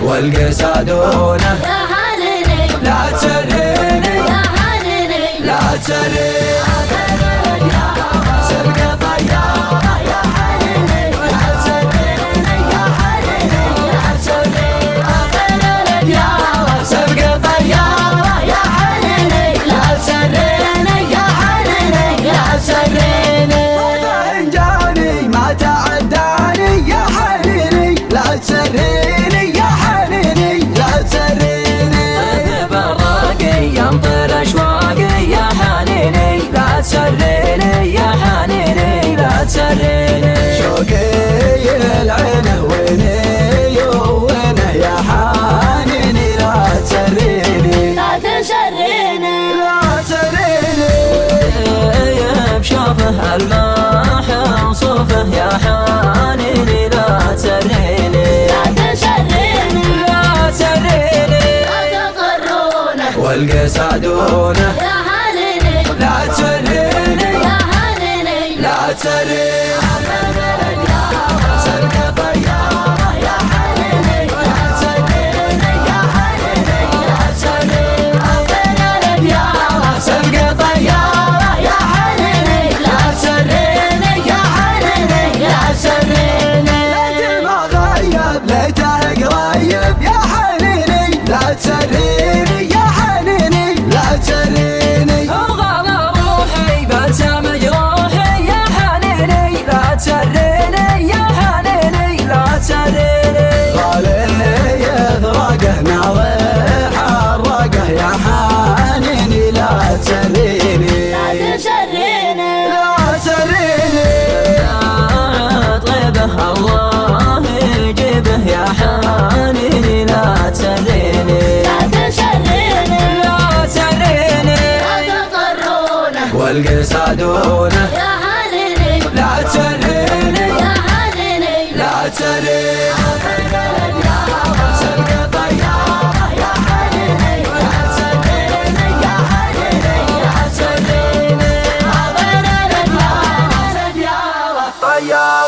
والقسادونه يا حنيني لا تسريني يا حنيني لا تسريني تسريني يا حنيني لا تسريني شوقي العينه ويني وينه يا حنيني لا تسريني لا تسريني لا تسريني بشوفه الماح وصوفه يا حنيني لا تسريني لا تسريني لا تسريني لا تقرونه والقسادونه لا تسريني يا حنيني لا تسريني سرق طيارة يا حنيني لا تسريني يا حنيني لا تسريني عطينا الديارة سرق طيارة يا حنيني لا تسريني يا حنيني لا تسريني ليت ما غيب ليته قريب يا حنيني لا تسريني يا حنيني لا تسريني ناوي حرقه يا حنيني لا تسريني لا تسريني لا تسريني طيبه الله يجيبه يا حنيني لا تسريني لا تسريني لا تسريني لا تقرونه والقسادونه يا حنيني لا تسريني يا حنيني لا تسريني يا